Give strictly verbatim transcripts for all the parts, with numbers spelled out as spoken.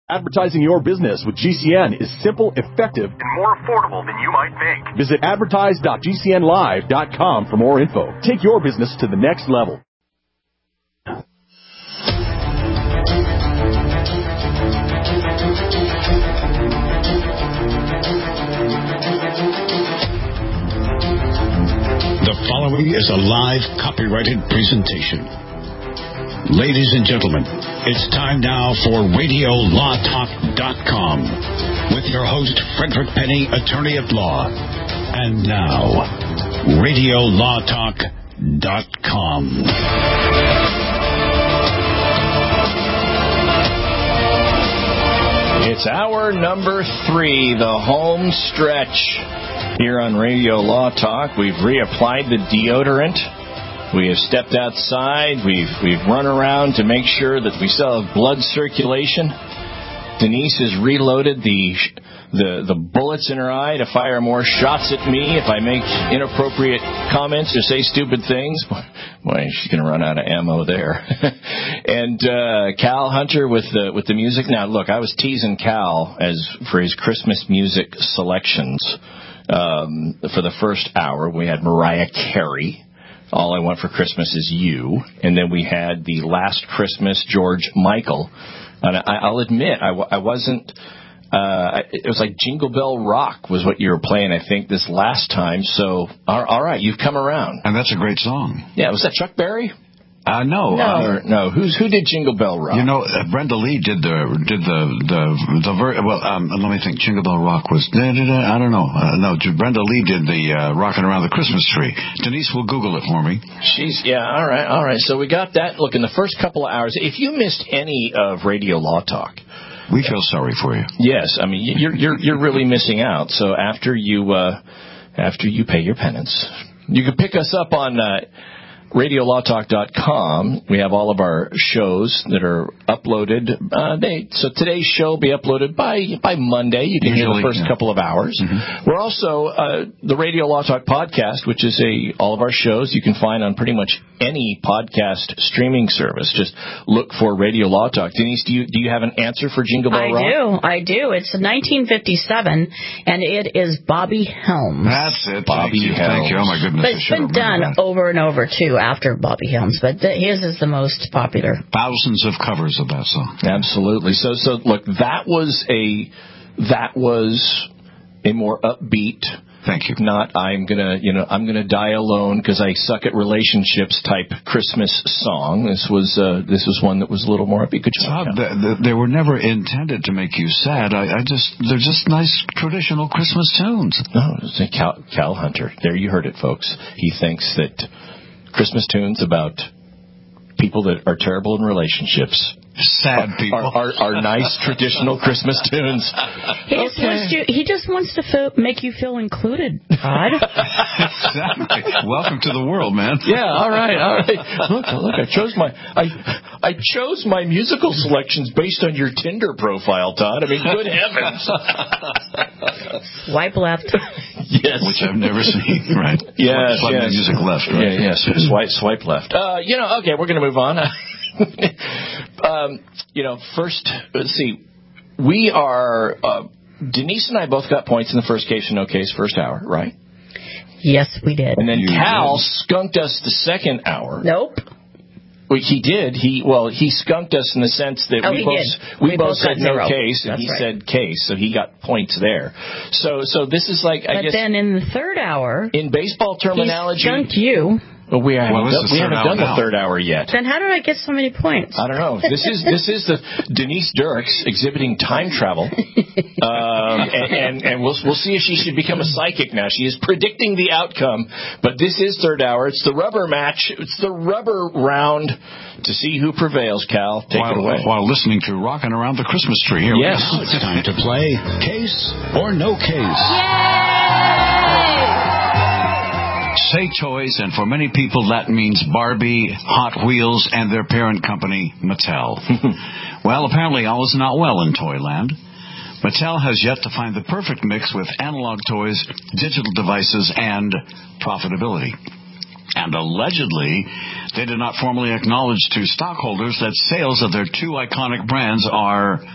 Advertising your business with G C N is simple, effective, and more affordable than you might think. Visit advertise dot g c n live dot com for more info. Take your business to the next level. The following is a live copyrighted presentation. Ladies and gentlemen, it's time now for radio law talk dot com with your host, Frederick Penny, attorney at law. And now, radio law talk dot com. It's hour number three, the home stretch here on Radio Law Talk. We've reapplied the deodorant. We have stepped outside. We've we've run around to make sure that we still have blood circulation. Denise has reloaded the the the bullets in her eye to fire more shots at me if I make inappropriate comments or say stupid things. Boy, she's going to run out of ammo there. And uh, Cal Hunter with the with the music. Now, look, I was teasing Cal as for his Christmas music selections um, for the first hour. We had Mariah Carey. All I Want for Christmas Is You. And then we had the Last Christmas, George Michael. And I, I'll admit, I, I wasn't, uh, it was like Jingle Bell Rock was what you were playing, I think, this last time. So, all, all right, you've come around. And that's a great song. Yeah, was that Chuck Berry? Uh, no. No, uh, no. Who's who did Jingle Bell Rock? You know, uh, Brenda Lee did the did the the the ver- well. Um, let me think. Jingle Bell Rock was I don't know. Uh, no, Brenda Lee did the uh, Rockin' Around the Christmas Tree. Denise will Google it for me. She's yeah. All right, all right. So we got that. Look, in the first couple of hours, if you missed any of Radio Law Talk, we feel sorry for you. Yes, I mean you're you're you're really missing out. So after you uh, after you pay your penance, you can pick us up on. Uh, radio law talk dot com. We have all of our shows that are uploaded. Uh, they, so today's show will be uploaded by by Monday. You can Usually, hear the first yeah. couple of hours. Mm-hmm. We're also uh, the Radio Law Talk podcast, which is a all of our shows you can find on pretty much any podcast streaming service. Just look for Radio Law Talk. Denise, do you do you have an answer for Jingle Bell I Rock? I do. I do. It's nineteen fifty-seven, and it is Bobby Helms. That's it. Bobby Thank you. Helms. Thank you. Oh my goodness. But it's been done that. over and over too after Bobby Helms, but th- his is the most popular. Thousands of covers of that song. Absolutely. So, so look, that was a that was a more upbeat. Thank you. Not I'm gonna, you know, I'm gonna die alone because I suck at relationships type Christmas song. This was uh, this was one that was a little more upbeat. Good job. Uh, they, they were never intended to make you sad. I, I just they're just nice traditional Christmas tunes. No, it's a Cal, Cal Hunter. There you heard it, folks. He thinks that Christmas tunes about people that are terrible in relationships. Sad people. Are, are, are nice traditional Christmas tunes. He just Okay. wants you. He just wants to feel, make you feel included, Todd. Exactly. Welcome to the world, man. Yeah. All right. All right. Look, look. I chose my I I chose my musical selections based on your Tinder profile, Todd. I mean, good heavens. Swipe left. Yes. Which I've never seen. Right. Yes. Swipe yes. music left. Right. Yeah. Yes. Swipe. Swipe left. Uh, you know. Okay. We're going to move on. um, you know. First, let's see. We are. Uh, Denise and I both got points in the first case and no case first hour, right? Yes, we did. And then You Cal did. skunked us the second hour. Nope. Well, he did. He well, he skunked us in the sense that Oh, we he both did. we, We both both said got no zero. case, and That's he right. said case, so he got points there. So so this is like I But guess then in the third hour, in baseball he terminology. skunked you. Well, we haven't, Well, this done, is we third haven't hour done the now. third hour yet. Then how did I get so many points? I don't know. This is this is the Denise Dirks exhibiting time travel, um, and, and and we'll we'll see if she should become a psychic now. She is predicting the outcome, but this is third hour. It's the rubber match. It's the rubber round to see who prevails. Cal, take while, it away. While listening to Rockin' Around the Christmas Tree. Here Yes. we go. It's time to play Case or No Case. Say toys, and for many people that means Barbie, Hot Wheels, and their parent company, Mattel. Well, apparently all is not well in Toyland. Mattel has yet to find the perfect mix with analog toys, digital devices, and profitability. And allegedly, they did not formally acknowledge to stockholders that sales of their two iconic brands are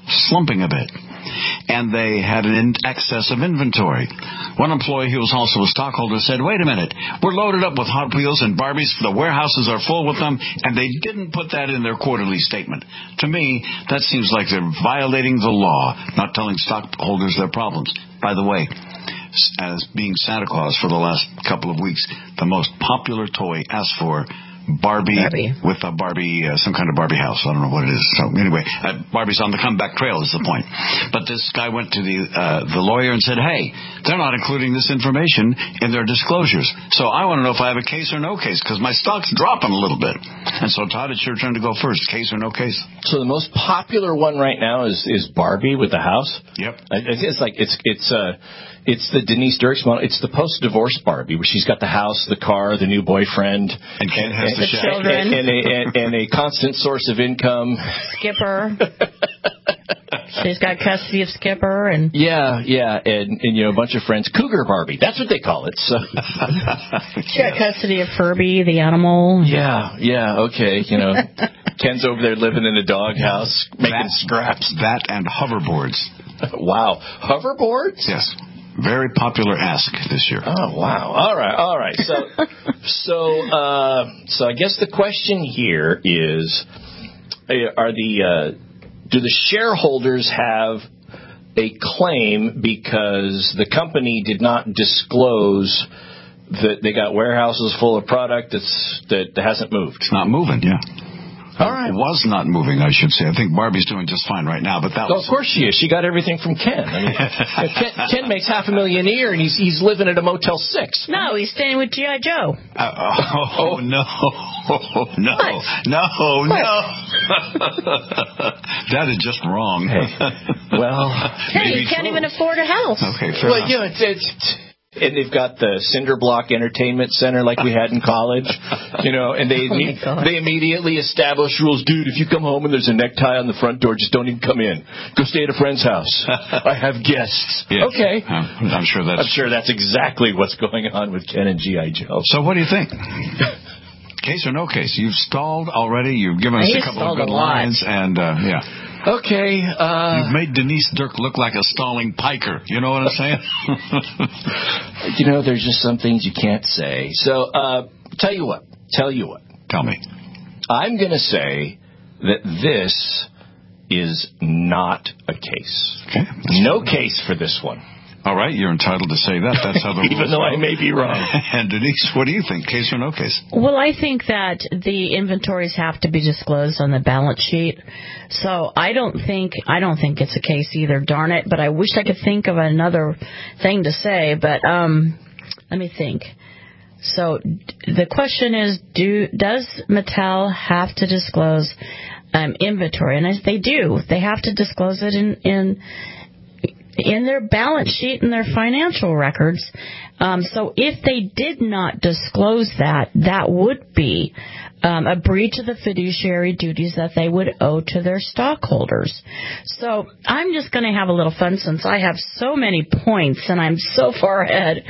slumping a bit. And they had an in excess of inventory. One employee who was also a stockholder said, wait a minute, we're loaded up with Hot Wheels and Barbies, the warehouses are full with them, and they didn't put that in their quarterly statement. To me, that seems like they're violating the law, not telling stockholders their problems. By the way, as being Santa Claus for the last couple of weeks, the most popular toy asked for Barbie, Barbie with a Barbie, uh, some kind of Barbie house. I don't know what it is. So anyway, uh, Barbie's on the comeback trail is the point. But this guy went to the uh, the lawyer and said, hey, they're not including this information in their disclosures. So I want to know if I have a case or no case, because my stock's dropping a little bit. And so Todd, it's your turn to go first. Case or no case? So the most popular one right now is, is Barbie with the house. Yep. It's like, it's, it's, uh, It's the Denise Dirks model. It's the post-divorce Barbie, where she's got the house, the car, the new boyfriend, and Ken has and, the, the children, and, and, a, and, and a constant source of income. Skipper. She's got custody of Skipper, and yeah, yeah, and, and you know a bunch of friends. Cougar Barbie. That's what they call it. So she got custody of Furby, the animal. Yeah, yeah, okay. You know, Ken's over there living in a doghouse making that, scraps. That and hoverboards. Wow, hoverboards. Yes. Very popular ask this year. Oh, wow. All right, all right. So, so, uh, so I guess the question here is, are the, uh, do the shareholders have a claim because the company did not disclose that they got warehouses full of product that's, that hasn't moved? It's not moving, yeah. All right. It was not moving, I should say. I think Barbie's doing just fine right now, but that well, was... of course she is. She got everything from Ken. I mean, Ken, Ken makes half a million a year, and he's he's living at a Motel six. No, he's staying with G I. Joe. Uh, oh, oh, no. Oh, no. What? No, what? no. That is just wrong. Hey. Well... Hey, you can't true. even afford a house. Okay, fair well, enough. You know, it's... it's And they've got the Cinder Block Entertainment Center like we had in college, you know, and they oh they immediately establish rules. Dude, if you come home and there's a necktie on the front door, just don't even come in. Go stay at a friend's house. I have guests. Yes. Okay. I'm, I'm sure that's... I'm sure that's exactly what's going on with Ken and G I. Joe. So what do you think? Case or no case? You've stalled already. You've given us He a couple of good a lot. lines, and uh, yeah. Okay. Uh, You've made Denise Dirk look like a stalling piker. You know what I'm saying? You know, there's just some things you can't say. So, uh, tell you what. Tell you what. Tell me. I'm going to say that this is not a case. Okay. No case for this one. All right, you're entitled to say that. That's how the Even rules though go. I may be wrong. And Denise, what do you think? Case or no case? Well, I think that the inventories have to be disclosed on the balance sheet. So I don't think I don't think it's a case either. Darn it! But I wish I could think of another thing to say. But um, let me think. So the question is, do does Mattel have to disclose um, inventory? And they do. They have to disclose it in in. in their balance sheet and their financial records. Um, so if they did not disclose that, that would be um, a breach of the fiduciary duties that they would owe to their stockholders. So I'm just going to have a little fun since I have so many points and I'm so far ahead.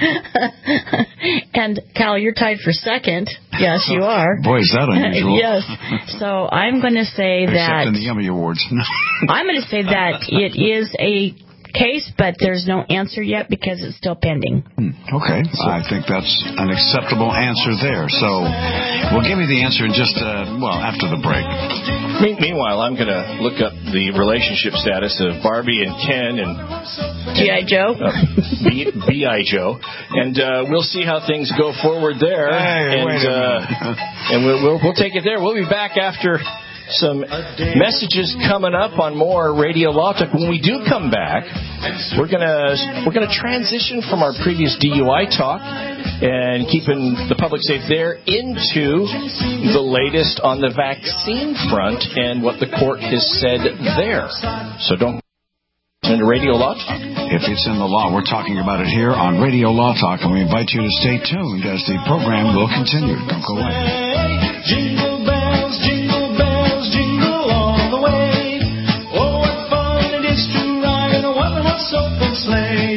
And Cal, you're tied for second. Yes, you are. Boy, is that unusual. Yes. So I'm going to say Except that... in the Emmy Awards. I'm going to say that it is a case, but there's no answer yet because it's still pending. Hmm, okay. So, I think that's an acceptable answer there. So we'll give you the answer in just, uh, well, after the break. Meanwhile, I'm going to look up the relationship status of Barbie and Ken and G I. Joe. Uh, B I. Joe. And uh, we'll see how things go forward there. Hey, and wait a uh, and we'll, we'll, we'll take it there. We'll be back after some messages coming up on more Radio Law Talk. When we do come back, we're gonna we're gonna transition from our previous D U I talk and keeping the public safe there into the latest on the vaccine front and what the court has said there. So don't listen to Radio Law Talk. If it's in the law, we're talking about it here on Radio Law Talk, and we invite you to stay tuned as the program will continue. Don't go away. Jingle bells, jingle bells, jingle all the way. Oh, what fun it is to ride in a one-horse open sleigh.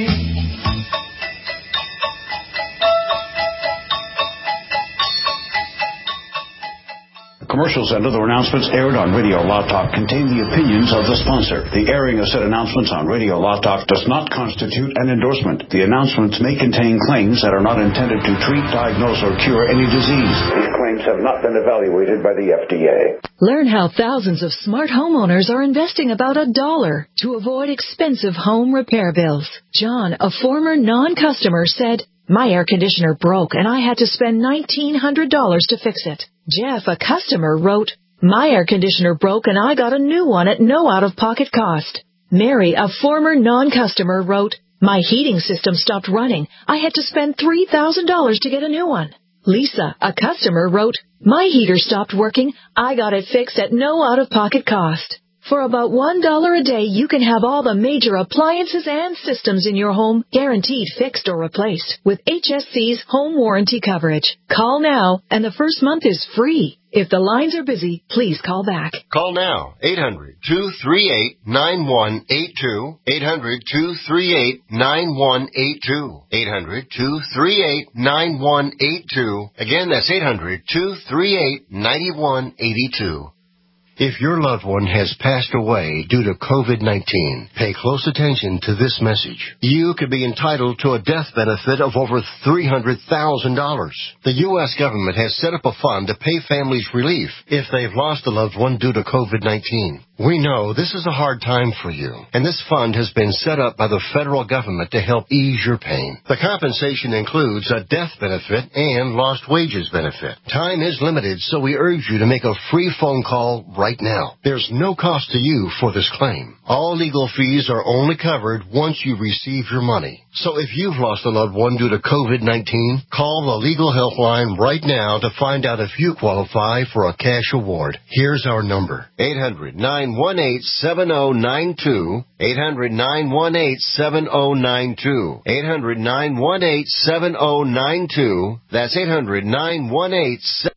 commercials and other announcements aired on Radio Law Talk contain the opinions of the sponsor. The airing of said announcements on Radio Law Talk does not constitute an endorsement. The announcements may contain claims that are not intended to treat, diagnose, or cure any disease. These claims have not been evaluated by the F D A. Learn how thousands of smart homeowners are investing about a dollar to avoid expensive home repair bills. John, a former non-customer, said, "My air conditioner broke and I had to spend nineteen hundred dollars to fix it." Jeff, a customer, wrote, "My air conditioner broke and I got a new one at no out-of-pocket cost." Mary, a former non-customer, wrote, "My heating system stopped running. I had to spend three thousand dollars to get a new one." Lisa, a customer, wrote, "My heater stopped working. I got it fixed at no out-of-pocket cost." For about one dollar a day, you can have all the major appliances and systems in your home guaranteed fixed or replaced with H S C's home warranty coverage. Call now, and the first month is free. If the lines are busy, please call back. Call now, eight hundred, two three eight, nine one eight two, eight hundred, two three eight, nine one eight two, eight hundred, two three eight, nine one eight two. Again, that's eight hundred, two three eight, nine one eight two. If your loved one has passed away due to COVID nineteen, pay close attention to this message. You could be entitled to a death benefit of over three hundred thousand dollars. The U S government has set up a fund to pay families relief if they've lost a loved one due to COVID nineteen. We know this is a hard time for you, and this fund has been set up by the federal government to help ease your pain. The compensation includes a death benefit and lost wages benefit. Time is limited, so we urge you to make a free phone call right now. There's no cost to you for this claim. All legal fees are only covered once you receive your money. So if you've lost a loved one due to COVID nineteen, call the legal helpline right now to find out if you qualify for a cash award. Here's our number, eight hundred, nine one eight, seven oh nine two, eight hundred, nine one eight, seven oh nine two, eight hundred, nine one eight, seven oh nine two. That's eight hundred, nine one eight, seven oh nine two.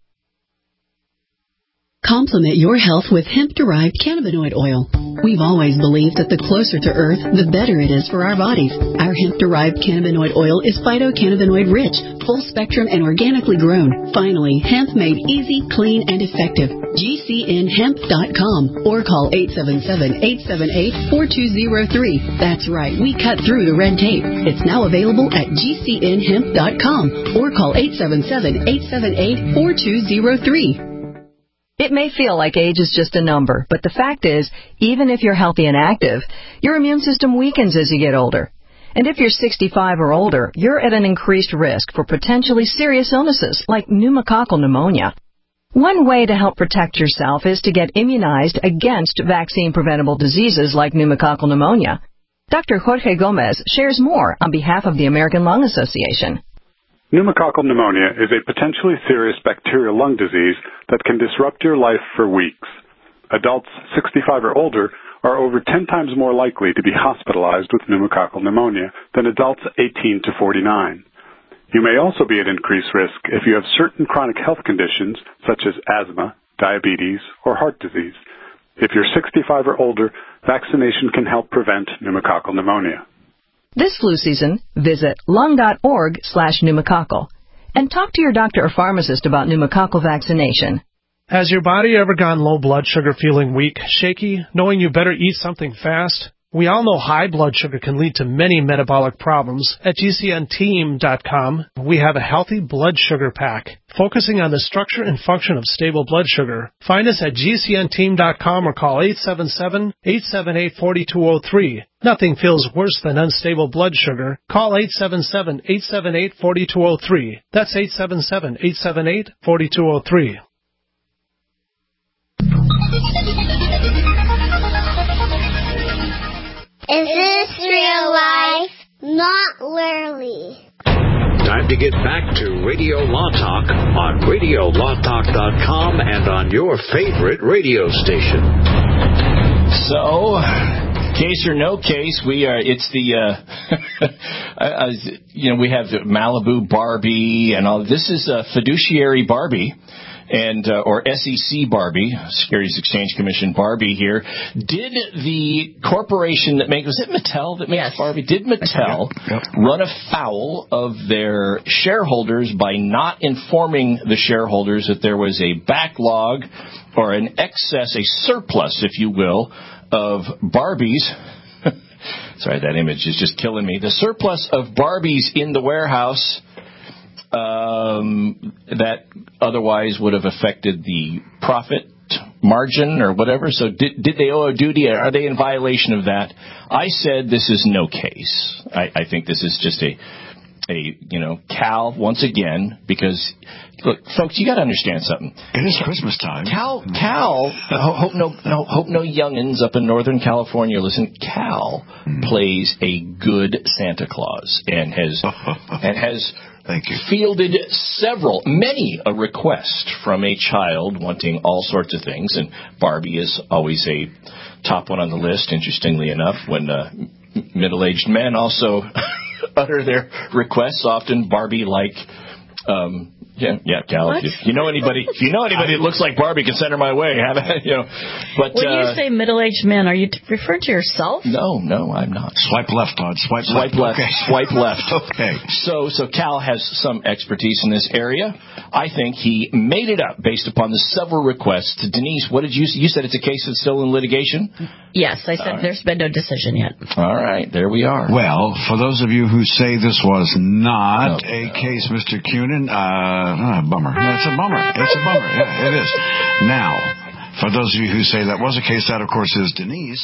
Complement your health with hemp-derived cannabinoid oil. We've always believed that the closer to Earth, the better it is for our bodies. Our hemp-derived cannabinoid oil is phytocannabinoid-rich, full-spectrum, and organically grown. Finally, hemp made easy, clean, and effective. G C N hemp dot com or call eight seven seven, eight seven eight, four two zero three. That's right, we cut through the red tape. It's now available at G C N hemp dot com or call eight seven seven, eight seven eight, four two zero three. It may feel like age is just a number, but the fact is, even if you're healthy and active, your immune system weakens as you get older. And if you're sixty-five or older, you're at an increased risk for potentially serious illnesses like pneumococcal pneumonia. One way to help protect yourself is to get immunized against vaccine-preventable diseases like pneumococcal pneumonia. Doctor Jorge Gomez shares more on behalf of the American Lung Association. Pneumococcal pneumonia is a potentially serious bacterial lung disease that can disrupt your life for weeks. Adults sixty-five or older are over ten times more likely to be hospitalized with pneumococcal pneumonia than adults eighteen to forty-nine. You may also be at increased risk if you have certain chronic health conditions such as asthma, diabetes, or heart disease. If you're sixty-five or older, vaccination can help prevent pneumococcal pneumonia. This flu season, visit lung.org slash pneumococcal and talk to your doctor or pharmacist about pneumococcal vaccination. Has your body ever gone low blood sugar, feeling weak, shaky, knowing you better eat something fast? We all know high blood sugar can lead to many metabolic problems. At G C N team dot com, we have a healthy blood sugar pack, focusing on the structure and function of stable blood sugar. Find us at G C N team dot com or call eight seven seven, eight seven eight, four two zero three. Nothing feels worse than unstable blood sugar. Call eight seven seven, eight seven eight, four two zero three. That's eight seven seven, eight seven eight, four two zero three. Is this real life? Not literally. Time to get back to Radio Law Talk on radio law talk dot com and on your favorite radio station. So, case or no case, we are. It's the uh, uh, you know we have Malibu Barbie and all. This is uh, Fiduciary Barbie. and uh, or S E C Barbie, Securities Exchange Commission Barbie here. Did the corporation that makes, was it Mattel that makes yes. Barbie? Did Mattel yep. run afoul of their shareholders by not informing the shareholders that there was a backlog or an excess, a surplus, if you will, of Barbies? Sorry, that image is just killing me. The surplus of Barbies in the warehouse um, that otherwise would have affected the profit margin or whatever. So did, did they owe a duty? Are they in violation of that? I said this is no case. I, I think this is just a, a, you know, Cal once again, because look, folks, you got to understand something. It is Christmas time. Cal, Cal, hope no, no, hope no youngins up in Northern California listen. Cal mm. plays a good Santa Claus and has and has Thank you. fielded several, many a request from a child wanting all sorts of things, and Barbie is always a top one on the list. Interestingly enough, when uh, middle-aged men also utter their requests, often Barbie-like. Um, Yeah, yeah, Cal. If you, if you know anybody, if you know anybody that looks like Barbie, can send her my way. you know, but when uh, you say middle-aged men, are you t- referring to yourself? No, no, I'm not. Swipe left, Todd. Swipe, Swipe left. left. Okay. Swipe left. Okay. So, so Cal has some expertise in this area. I think he made it up based upon the several requests. Denise, what did you? You said it's a case that's still in litigation. Yes, I said right. There's been no decision yet. All right, there we are. Well, for those of you who say this was not oh, a no. case, Mister Cunin, uh, oh, bummer. No, it's a bummer. It's a bummer. Yeah, it is. Now, for those of you who say that was a case, that, of course, is Denise.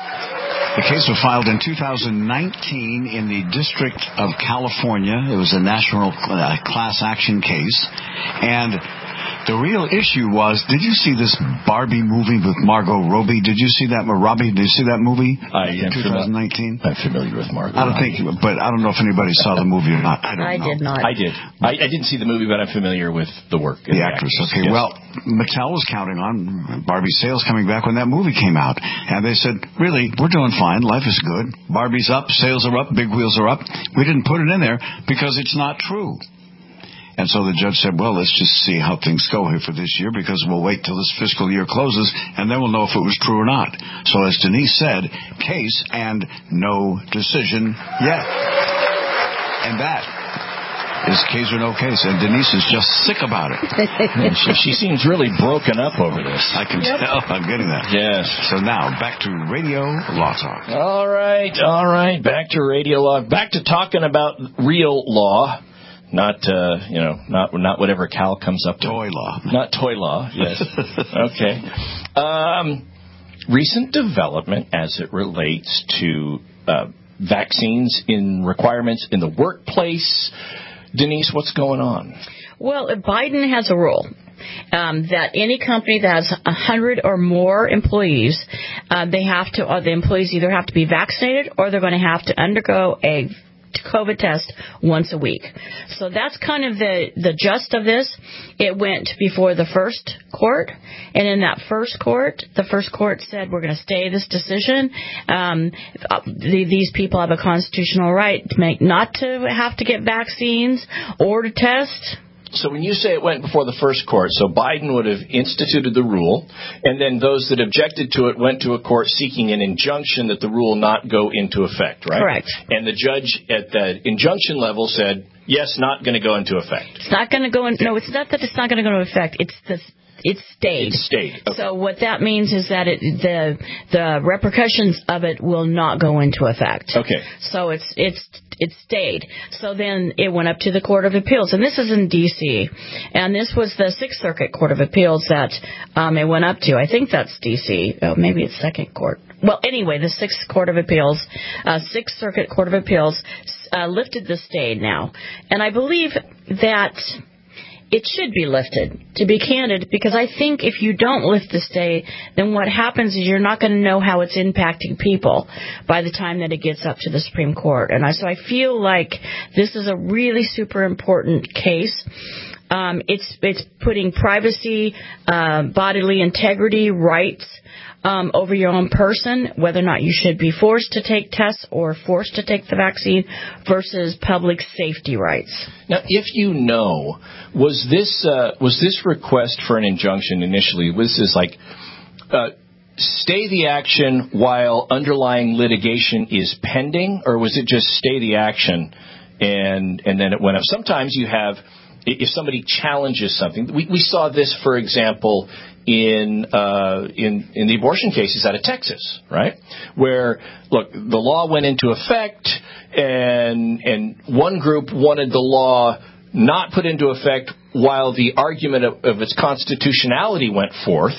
The case was filed in two thousand nineteen in the District of California. It was a national uh, class action case. And the real issue was, did you see this Barbie movie with Margot Robbie? Did you see that, Robbie? Did you see that movie I in twenty nineteen? I'm familiar with Margot I don't think, but I don't know if anybody saw the movie or not. I don't I know. did not. I did. I, I didn't see the movie, but I'm familiar with the work. The, the actress. actress. Okay, yes. Well, Mattel was counting on Barbie's sales coming back when that movie came out. And they said, really, we're doing fine. Life is good. Barbie's up. Sales are up. Big wheels are up. We didn't put it in there because it's not true. And so the judge said, well, let's just see how things go here for this year, because we'll wait till this fiscal year closes, and then we'll know if it was true or not. So as Denise said, case and no decision yet. And that is case or no case. And Denise is just sick about it. she, she seems really broken up over this. I can yep. tell. I'm getting that. Yes. So now, back to Radio Law Talk. All right. All right. Back to Radio Law. Back to talking about real law. Not, uh, you know, not not whatever Cal comes up with. Toy law. Not toy law, yes. Okay. Um, recent development as it relates to uh, vaccines in requirements in the workplace. Denise, what's going on? Well, Biden has a rule. Um, that any company that has a hundred or more employees, uh, they have to, or the employees either have to be vaccinated or they're going to have to undergo a COVID test once a week. So that's kind of the, the gist of this. It went before the first court, and in that first court, the first court said, we're going to stay this decision. Um, the, these people have a constitutional right to make not to have to get vaccines or to test. So when you say it went before the first court, so Biden would have instituted the rule, and then those that objected to it went to a court seeking an injunction that the rule not go into effect, right? Correct. And the judge at the injunction level said, yes, not going to go into effect. It's not going to go in. No, it's not that it's not going to go into effect. It's the It's stayed. It's stayed. Okay. So what that means is that it, the the repercussions of it will not go into effect. Okay. So it's it's it stayed. So then it went up to the Court of Appeals, and this is in D C And this was the Sixth Circuit Court of Appeals that um, it went up to. I think that's D C Oh, maybe it's Second Court. Well, anyway, the Sixth Court of Appeals, uh, Sixth Circuit Court of Appeals, uh, lifted the stay now, and I believe that it should be lifted, to be candid, because I think if you don't lift the stay, then what happens is you're not going to know how it's impacting people by the time that it gets up to the Supreme Court. And I, so I feel like this is a really super important case. Um, it's it's putting privacy, uh, bodily integrity, rights um, over your own person, whether or not you should be forced to take tests or forced to take the vaccine versus public safety rights. Now, if you know, was this uh, was this request for an injunction initially, was this like uh, stay the action while underlying litigation is pending, or was it just stay the action and and then it went up? Sometimes you have, if somebody challenges something, we, we saw this, for example, in uh, in in the abortion cases out of Texas, right? Where, look, the law went into effect, and and one group wanted the law not put into effect while the argument of, of its constitutionality went forth.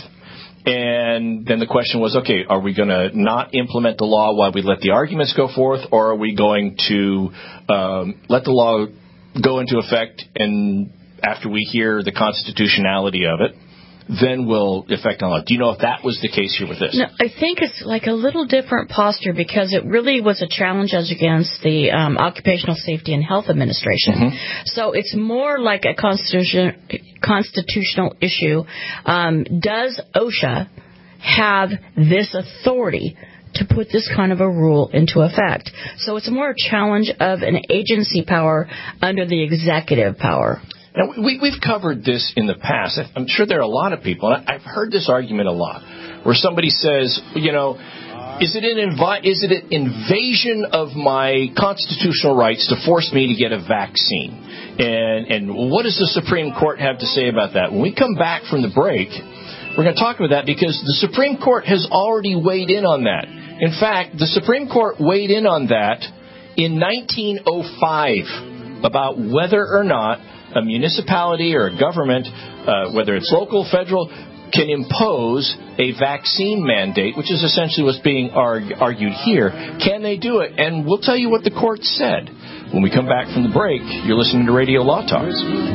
And then the question was, okay, are we going to not implement the law while we let the arguments go forth, or are we going to um, let the law go into effect, and after we hear the constitutionality of it, then we'll effect on law? Do you know if that was the case here with this? No, I think it's like a little different posture because it really was a challenge as against the um, Occupational Safety and Health Administration. Mm-hmm. So it's more like a constitution, constitutional issue. Um, does OSHA have this authority to put this kind of a rule into effect? So it's more a challenge of an agency power under the executive power. Now, we, we've covered this in the past. I'm sure there are a lot of people, and I've heard this argument a lot, where somebody says, you know, is it an invi- is it an invasion of my constitutional rights to force me to get a vaccine? And, and what does the Supreme Court have to say about that? When we come back from the break, we're going to talk about that because the Supreme Court has already weighed in on that. In fact, the Supreme Court weighed in on that in nineteen oh five about whether or not a municipality or a government, uh, whether it's local, federal, can impose a vaccine mandate, which is essentially what's being arg- argued here. Can they do it? And we'll tell you what the court said. When we come back from the break, you're listening to Radio Law Talk.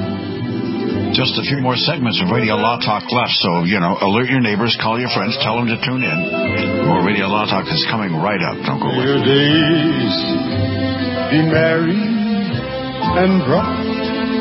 Just a few more segments of Radio Law Talk left, so, you know, alert your neighbors, call your friends, tell them to tune in. More Radio Law Talk is coming right up. Don't go away. Your days be merry and bright.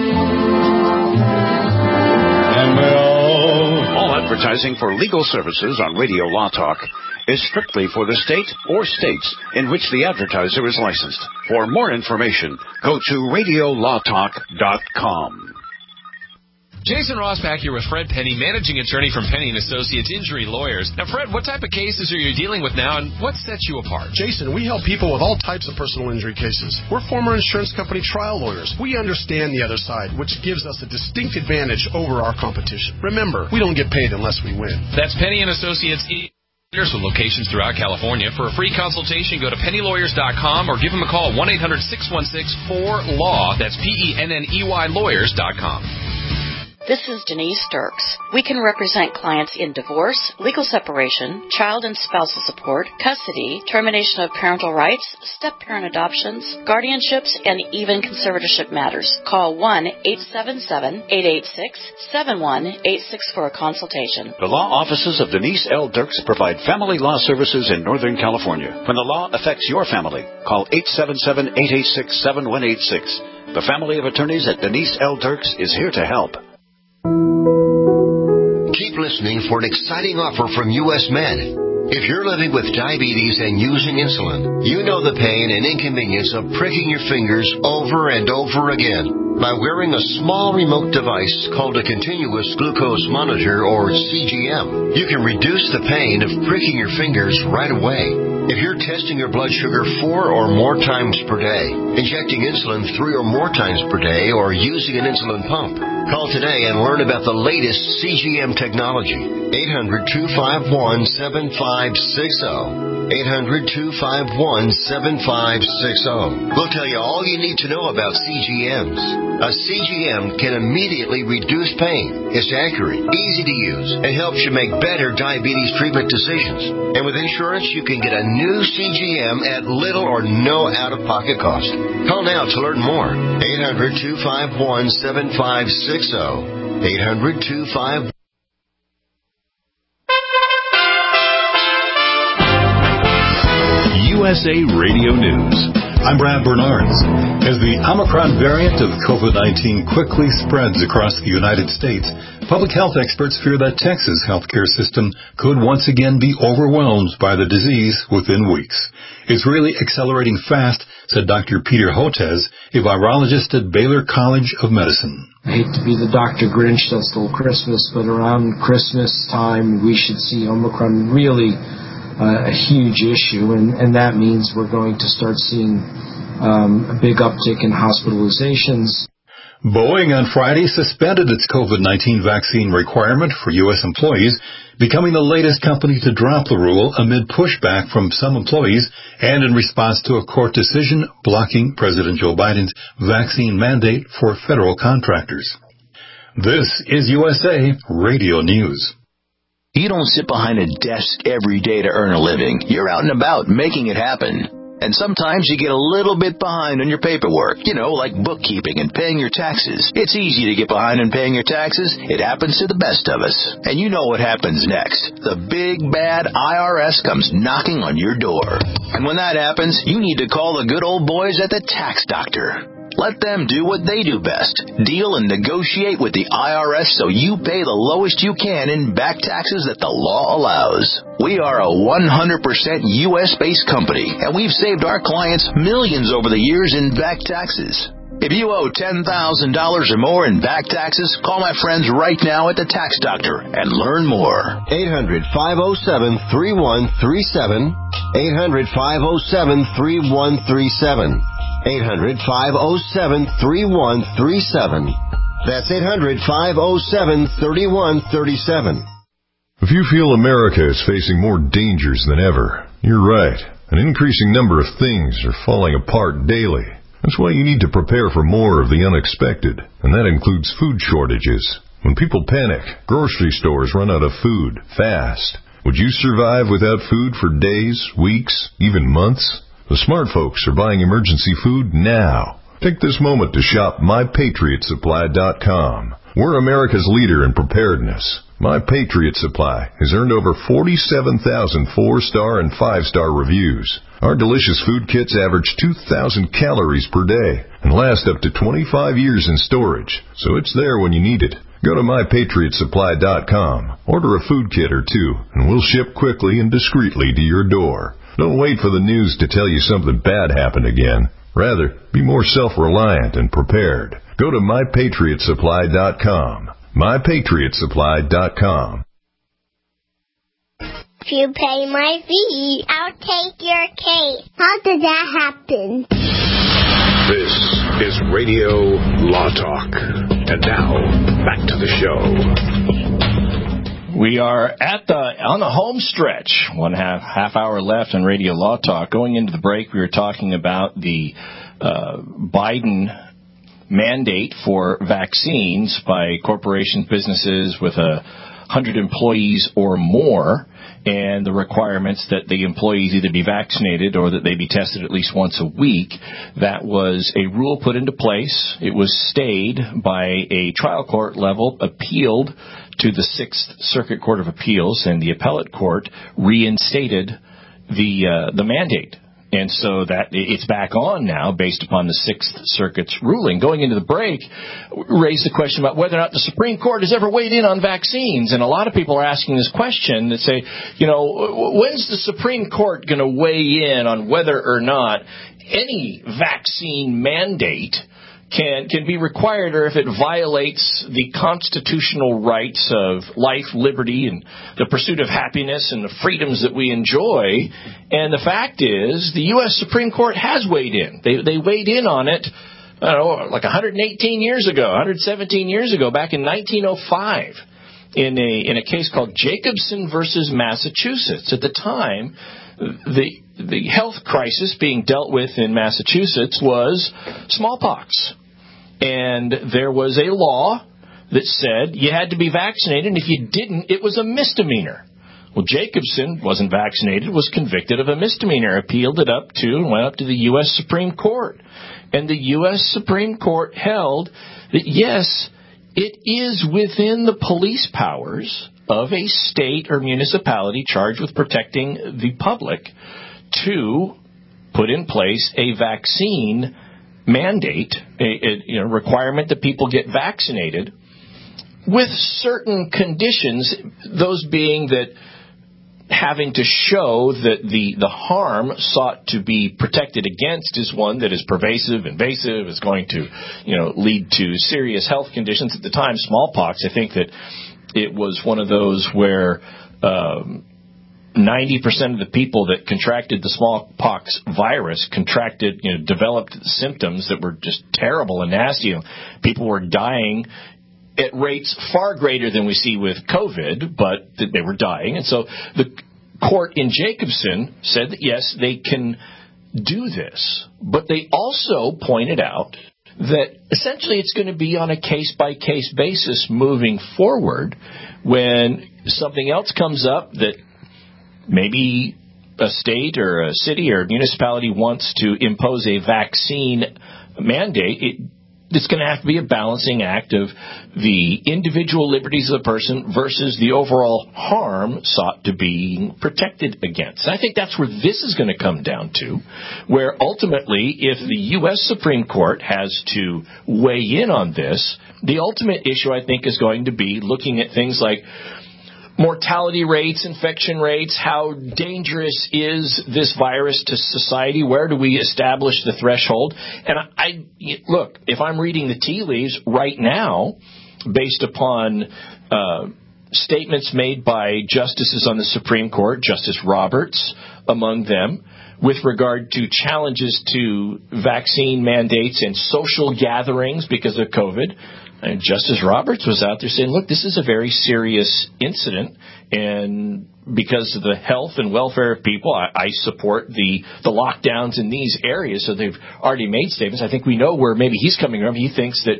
All advertising for legal services on Radio Law Talk is strictly for the state or states in which the advertiser is licensed. For more information, go to radio law talk dot com. Jason Rossback here with Fred Penny, managing attorney from Penny and Associates Injury Lawyers. Now, Fred, what type of cases are you dealing with now, and what sets you apart? Jason, we help people with all types of personal injury cases. We're former insurance company trial lawyers. We understand the other side, which gives us a distinct advantage over our competition. Remember, we don't get paid unless we win. That's Penny and Associates Lawyers with locations throughout California. For a free consultation, go to penny lawyers dot com or give them a call, one eight hundred six one six four law. That's P E N N E Y lawyers dot com. This is Denise Dirks. We can represent clients in divorce, legal separation, child and spousal support, custody, termination of parental rights, step-parent adoptions, guardianships, and even conservatorship matters. Call one eight seven seven, eight eight six, seven one eight six for a consultation. The law offices of Denise L. Dirks provide family law services in Northern California. When the law affects your family, call eight seven seven, eight eight six, seven one eight six. The family of attorneys at Denise L. Dirks is here to help. Keep listening for an exciting offer from U S Med. If you're living with diabetes and using insulin, you know the pain and inconvenience of pricking your fingers over and over again. By wearing a small remote device called a continuous glucose monitor, or C G M, you can reduce the pain of pricking your fingers right away. If you're testing your blood sugar four or more times per day, injecting insulin three or more times per day, or using an insulin pump, call today and learn about the latest C G M technology. eight hundred, two five one, seven five six zero. eight hundred, two five one, seven five six zero. We'll tell you all you need to know about C G Ms. A C G M can immediately reduce pain. It's accurate, easy to use, and helps you make better diabetes treatment decisions. And with insurance, you can get a new C G M at little or no out-of-pocket cost. Call now to learn more. eight hundred, two five one, seven five six zero. eight hundred, two five one. U S A Radio News. I'm Brad Bernards. As the Omicron variant of COVID nineteen quickly spreads across the United States, public health experts fear that Texas' healthcare system could once again be overwhelmed by the disease within weeks. It's really accelerating fast, said Doctor Peter Hotez, a virologist at Baylor College of Medicine. I hate to be the Doctor Grinch that stole Christmas, but around Christmas time, we should see Omicron really uh, a huge issue, and, and that means we're going to start seeing um, a big uptick in hospitalizations. Boeing on Friday suspended its COVID nineteen vaccine requirement for U S employees, becoming the latest company to drop the rule amid pushback from some employees and in response to a court decision blocking President Joe Biden's vaccine mandate for federal contractors. This is U S A Radio News. You don't sit behind a desk every day to earn a living. You're out and about making it happen. And sometimes you get a little bit behind on your paperwork, you know, like bookkeeping and paying your taxes. It's easy to get behind on paying your taxes. It happens to the best of us. And you know what happens next. The big, bad I R S comes knocking on your door. And when that happens, you need to call the good old boys at the Tax Doctor. Let them do what they do best. Deal and negotiate with the I R S so you pay the lowest you can in back taxes that the law allows. We are a one hundred percent U S-based company, and we've saved our clients millions over the years in back taxes. If you owe ten thousand dollars or more in back taxes, call my friends right now at the Tax Doctor and learn more. eight hundred, five oh seven, three one three seven. eight hundred, five oh seven, three one three seven. eight hundred, five oh seven, three one three seven. That's eight hundred, five oh seven, three one three seven. If you feel America is facing more dangers than ever, you're right. An increasing number of things are falling apart daily. That's why you need to prepare for more of the unexpected, and that includes food shortages. When people panic, grocery stores run out of food fast. Would you survive without food for days, weeks, even months? The smart folks are buying emergency food now. Take this moment to shop my patriot supply dot com. We're America's leader in preparedness. My Patriot Supply has earned over forty-seven thousand four-star and five-star reviews. Our delicious food kits average two thousand calories per day and last up to twenty-five years in storage, so it's there when you need it. Go to my patriot supply dot com, order a food kit or two, and we'll ship quickly and discreetly to your door. Don't wait for the news to tell you something bad happened again. Rather, be more self-reliant and prepared. Go to my patriot supply dot com. my patriot supply dot com. If you pay my fee, I'll take your case. How did that happen? This is Radio Law Talk. And now, back to the show. We are at the on the home stretch. One half half hour left on Radio Law Talk. Going into the break, we were talking about the uh, Biden mandate for vaccines by corporations, businesses with a hundred employees or more, and the requirements that the employees either be vaccinated or that they be tested at least once a week. That was a rule put into place. It was stayed by a trial court level, appealed to the Sixth Circuit Court of Appeals, and the appellate court reinstated the uh, the mandate. And so that it's back on now based upon the Sixth Circuit's ruling. Going into the break, raised the question about whether or not the Supreme Court has ever weighed in on vaccines. And a lot of people are asking this question that say, you know, when's the Supreme Court going to weigh in on whether or not any vaccine mandate can can be required, or if it violates the constitutional rights of life, liberty, and the pursuit of happiness and the freedoms that we enjoy. And the fact is, the U S Supreme Court has weighed in. They they weighed in on it, I don't know, like one hundred eighteen years ago, one hundred seventeen years ago, back in nineteen oh five, in a in a case called Jacobson versus Massachusetts. At the time, the the health crisis being dealt with in Massachusetts was smallpox. And there was a law that said you had to be vaccinated, and if you didn't, it was a misdemeanor. Well, Jacobson wasn't vaccinated, was convicted of a misdemeanor, appealed it up to and went up to the U S Supreme Court. And the U S Supreme Court held that, yes, it is within the police powers of a state or municipality charged with protecting the public to put in place a vaccine mandate, a, a you know, requirement that people get vaccinated with certain conditions, those being that having to show that the, the harm sought to be protected against is one that is pervasive, invasive, is going to, you know, lead to serious health conditions. At the time, smallpox, I think that it was one of those where um, ninety percent of the people that contracted the smallpox virus contracted, you know, developed symptoms that were just terrible and nasty. You know, people were dying at rates far greater than we see with COVID, but they were dying. And so the court in Jacobson said that, yes, they can do this. But they also pointed out that essentially it's going to be on a case-by-case basis moving forward when something else comes up that maybe a state or a city or a municipality wants to impose a vaccine mandate. It, It's going to have to be a balancing act of the individual liberties of the person versus the overall harm sought to be protected against. And I think that's where this is going to come down to, where ultimately, if the U S Supreme Court has to weigh in on this, the ultimate issue, I think, is going to be looking at things like mortality rates, infection rates, how dangerous is this virus to society? Where do we establish the threshold? And I, I look, if I'm reading the tea leaves right now, based upon uh, statements made by justices on the Supreme Court, Justice Roberts among them, with regard to challenges to vaccine mandates and social gatherings because of COVID, and Justice Roberts was out there saying, look, this is a very serious incident, and because of the health and welfare of people, I, I support the, the lockdowns in these areas. So they've already made statements. I think we know where maybe he's coming from. He thinks that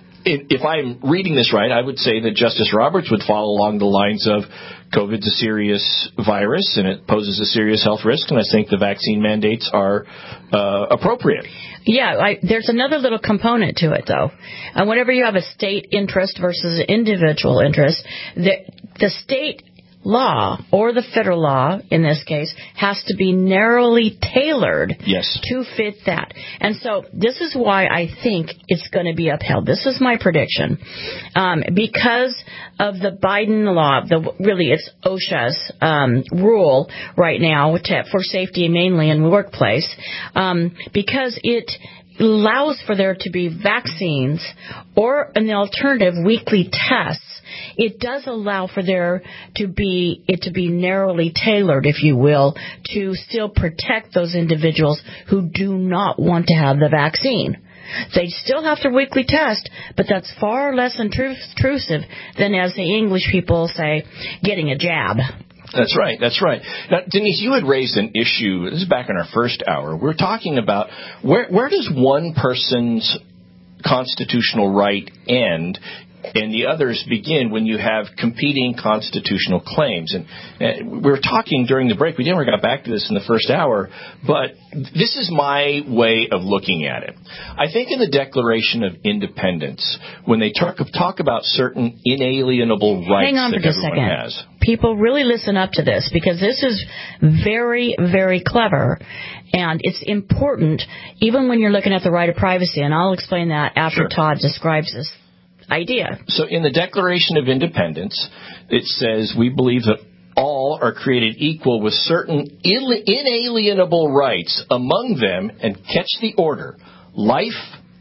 if I'm reading this right, I would say that Justice Roberts would fall along the lines of COVID's a serious virus and it poses a serious health risk, and I think the vaccine mandates are uh, appropriate. Yeah, I, there's another little component to it, though. And whenever you have a state interest versus an individual interest, the, the state law, or the federal law in this case, has to be narrowly tailored yes. to fit that. And so this is why I think it's going to be upheld. This is my prediction. Um, because of the Biden law, the really it's OSHA's um, rule right now to, for safety mainly in the workplace, um, because it allows for there to be vaccines or an alternative weekly tests. It does allow for there to be it to be narrowly tailored, if you will, to still protect those individuals who do not want to have the vaccine. They still have to weekly test, but that's far less intrusive than, as the English people say, getting a jab. That's right. That's right. Now, Denise, you had raised an issue. This is back in our first hour. We're talking about where where does one person's constitutional right end and the others begin when you have competing constitutional claims. And uh, we were talking during the break. We never got back to this in the first hour, but this is my way of looking at it. I think in the Declaration of Independence, when they talk, talk about certain inalienable rights Hang on that for just everyone a second. has. People really listen up to this, because this is very, very clever. And it's important, even when you're looking at the right of privacy. And I'll explain that after Sure. Todd describes this idea. So in the Declaration of Independence, it says, we believe that all are created equal with certain inalienable rights, among them, and catch the order, life,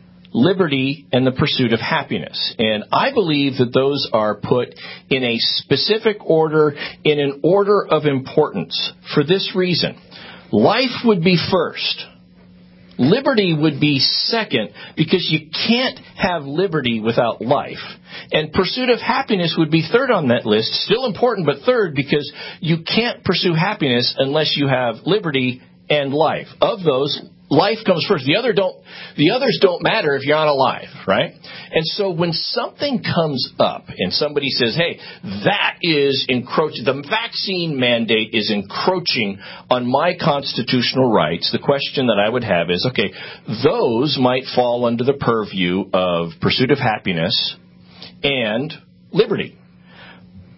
liberty, and the pursuit of happiness. And I believe that those are put in a specific order, in an order of importance. For this reason, life would be first. Liberty would be second, because you can't have liberty without life. And pursuit of happiness would be third on that list. Still important, but third, because you can't pursue happiness unless you have liberty and life. Of those, life comes first. The other don't, the others don't matter if you're not alive, right? And so when something comes up and somebody says, hey, that is encroaching, the vaccine mandate is encroaching on my constitutional rights, the question that I would have is, okay, those might fall under the purview of pursuit of happiness and liberty.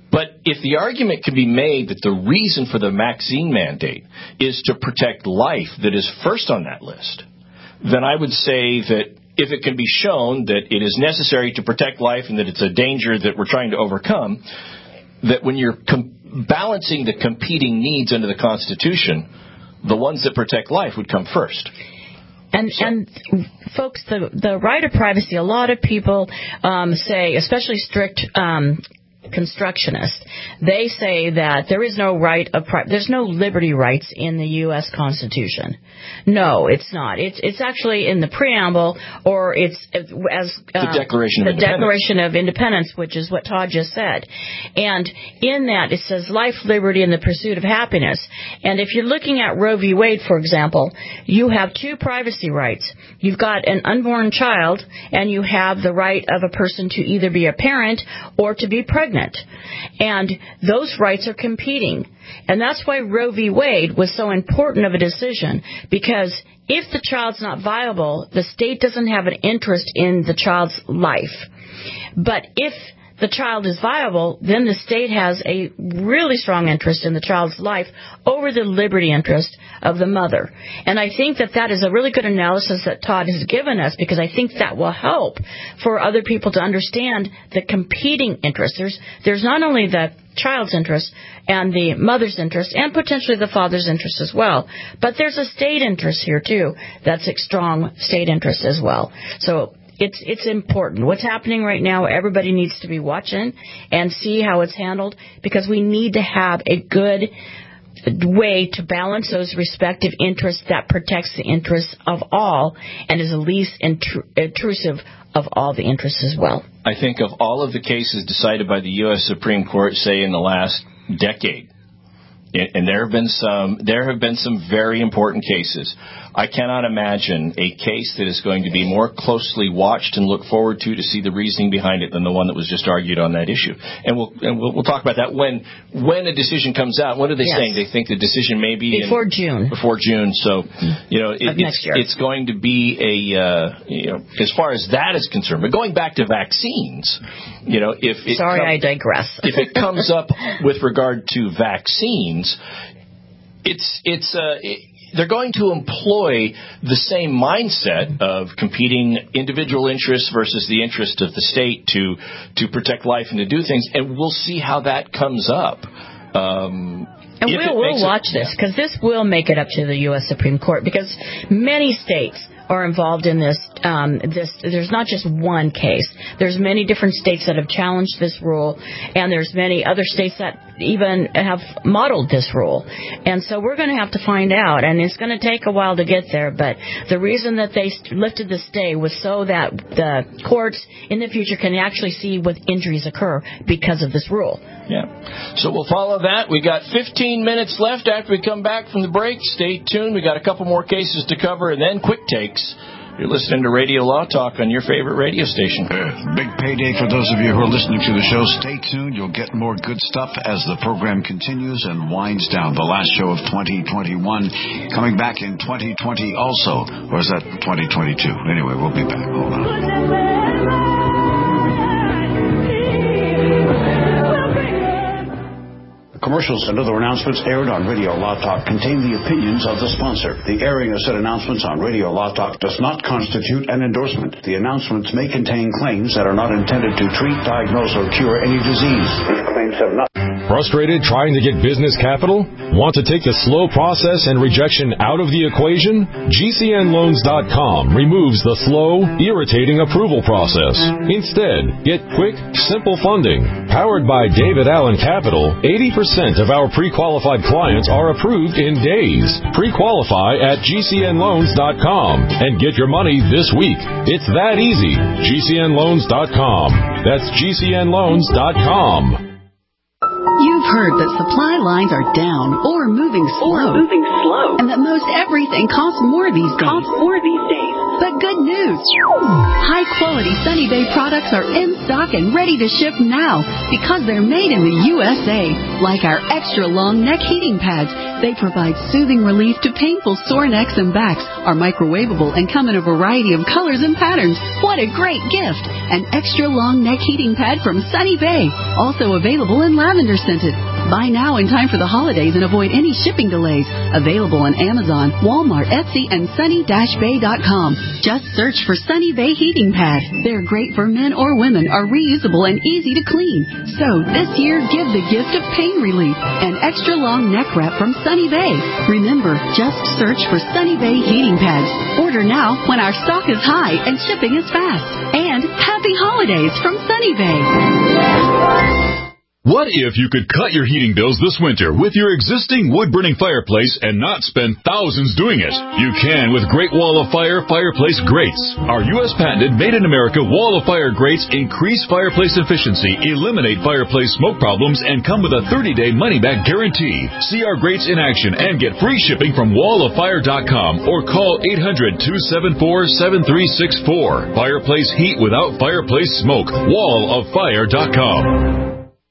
But if the argument can be made that the reason for the vaccine mandate is to protect life that is first on that list, then I would say that if it can be shown that it is necessary to protect life and that it's a danger that we're trying to overcome, that when you're com- balancing the competing needs under the Constitution, the ones that protect life would come first. And, so. and folks, the, the right of privacy, a lot of people um, say, especially strict um constructionists, they say that there is no right of pri- there's no liberty rights in the U S Constitution. No, it's not. It's it's actually in the preamble, or it's as uh, the Declaration of the Independence. Declaration of Independence, which is what Todd just said. And in that it says life, liberty, and the pursuit of happiness. And if you're looking at Roe v. Wade, for example, you have two privacy rights. You've got an unborn child, and you have the right of a person to either be a parent or to be pregnant. And those rights are competing. And that's why Roe v. Wade was so important of a decision, because if the child's not viable, the state doesn't have an interest in the child's life. But if the child is viable, then the state has a really strong interest in the child's life over the liberty interest of the mother. And I think that that is a really good analysis that Todd has given us, because I think that will help for other people to understand the competing interests. There's, there's not only the child's interest and the mother's interest and potentially the father's interest as well, but there's a state interest here too. That's a strong state interest as well. So It's it's important. What's happening right now, everybody needs to be watching and see how it's handled, because we need to have a good way to balance those respective interests that protects the interests of all and is the least intru- intrusive of all the interests as well. I think of all of the cases decided by the U S Supreme Court, say in the last decade, and there have been some there have been some very important cases. I cannot imagine a case that is going to be more closely watched and look forward to to see the reasoning behind it than the one that was just argued on that issue. And we'll and we'll, we'll talk about that when when a decision comes out. What are they yes. saying? They think the decision may be before in, June. Before June. So, you know, it, it's it's going to be a uh, you know, as far as that is concerned. But going back to vaccines, you know, if it sorry, com- I digress. if it comes up with regard to vaccines, it's it's uh. It, they're going to employ the same mindset of competing individual interests versus the interest of the state to to protect life and to do things, and we'll see how that comes up. Um, and we'll, we'll watch it, this, because this will make it up to the U S Supreme Court, because many states are involved in this. Um, this there's not just one case. There's many different states that have challenged this rule, and there's many other states that even have modeled this rule. And so we're going to have to find out, and it's going to take a while to get there. But the reason that they lifted the stay was so that the courts in the future can actually see what injuries occur because of this rule. Yeah. So we'll follow that. We got fifteen minutes left after we come back from the break. Stay tuned. We got a couple more cases to cover, and then quick takes. You're listening to Radio Law Talk on your favorite radio station. Big payday for those of you who are listening to the show. Stay tuned. You'll get more good stuff as the program continues and winds down. The last show of twenty twenty-one coming back in twenty twenty also. Or is that twenty twenty-two? Anyway, we'll be back. Hold on. Commercials and other announcements aired on Radio Law Talk contain the opinions of the sponsor. The airing of said announcements on Radio Law Talk does not constitute an endorsement. The announcements may contain claims that are not intended to treat, diagnose, or cure any disease. These claims have not... Frustrated trying to get business capital? Want to take the slow process and rejection out of the equation? G C N loans dot com removes the slow, irritating approval process. Instead, get quick, simple funding. Powered by David Allen Capital, eighty percent of our pre-qualified clients are approved in days. Pre-qualify at G C N loans dot com and get your money this week. It's that easy. G C N loans dot com. That's G C N loans dot com. You've heard that supply lines are down or moving slow. Or moving slow. And that most everything costs more these days. Costs more these days. But good news! High-quality Sunny Bay products are in stock and ready to ship now because they're made in the U S A. Like our extra-long neck heating pads, they provide soothing relief to painful sore necks and backs, are microwavable, and come in a variety of colors and patterns. What a great gift! An extra-long neck heating pad from Sunny Bay, also available in lavender scented. Buy now in time for the holidays and avoid any shipping delays. Available on Amazon, Walmart, Etsy, and sunny dash bay dot com. Just search for Sunny Bay Heating Pad. They're great for men or women, are reusable and easy to clean. So this year, give the gift of pain relief. An extra long neck wrap from Sunny Bay. Remember, just search for Sunny Bay Heating Pads. Order now when our stock is high and shipping is fast. And happy holidays from Sunny Bay. What if you could cut your heating bills this winter with your existing wood-burning fireplace and not spend thousands doing it? You can with Great Wall of Fire fireplace grates. Our U S patented made-in-America Wall of Fire grates increase fireplace efficiency, eliminate fireplace smoke problems, and come with a thirty-day money-back guarantee. See our grates in action and get free shipping from wall of fire dot com or call eight hundred, two seven four, seven three six four. Fireplace heat without fireplace smoke. wall of fire dot com.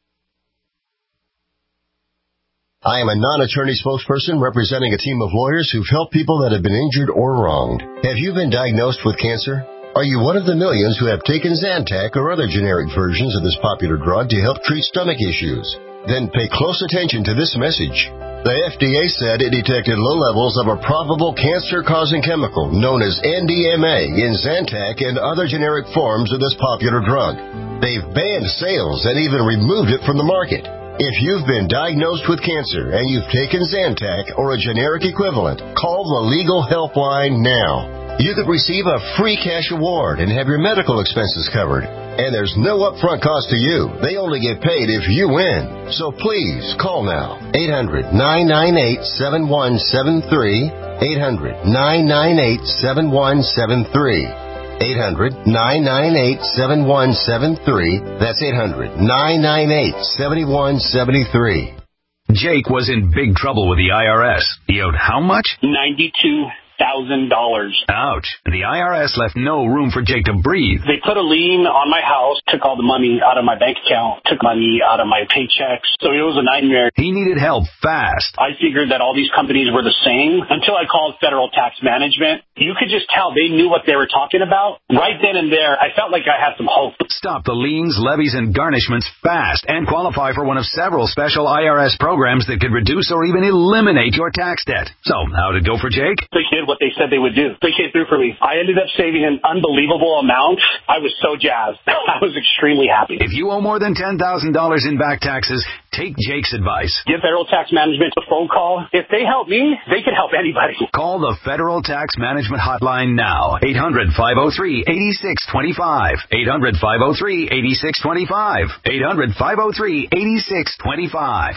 I am a non-attorney spokesperson representing a team of lawyers who've helped people that have been injured or wronged. Have you been diagnosed with cancer? Are you one of the millions who have taken Zantac or other generic versions of this popular drug to help treat stomach issues? Then pay close attention to this message. The F D A said it detected low levels of a probable cancer-causing chemical known as N D M A in Zantac and other generic forms of this popular drug. They've banned sales and even removed it from the market. If you've been diagnosed with cancer and you've taken Zantac or a generic equivalent, call the Legal Helpline now. You could receive a free cash award and have your medical expenses covered. And there's no upfront cost to you. They only get paid if you win. So please, call now. eight hundred, nine nine eight, seven one seven three. eight hundred, nine nine eight, seven one seven three. eight hundred, nine nine eight, seven one seven three. That's eight hundred, nine nine eight, seven one seven three. Jake was in big trouble with the I R S. He owed how much? ninety-two thousand dollars. Ouch. The I R S left no room for Jake to breathe. They put a lien on my house, took all the money out of my bank account, took money out of my paychecks. So it was a nightmare. He needed help fast. I figured that all these companies were the same until I called Federal Tax Management. You could just tell they knew what they were talking about. Right then and there, I felt like I had some hope. Stop the liens, levies, and garnishments fast and qualify for one of several special I R S programs that could reduce or even eliminate your tax debt. So, how did it go for Jake? They did what they said they would do. They came through for me. I ended up saving an unbelievable amount. I was so jazzed. I was extremely happy. If you owe more than ten thousand dollars in back taxes, take Jake's advice. Give Federal Tax Management a phone call. If they help me, they can help anybody. Call the Federal Tax Management Hotline now. eight hundred, five oh three, eight six two five. eight hundred, five oh three, eight six two five. eight hundred, five oh three, eight six two five.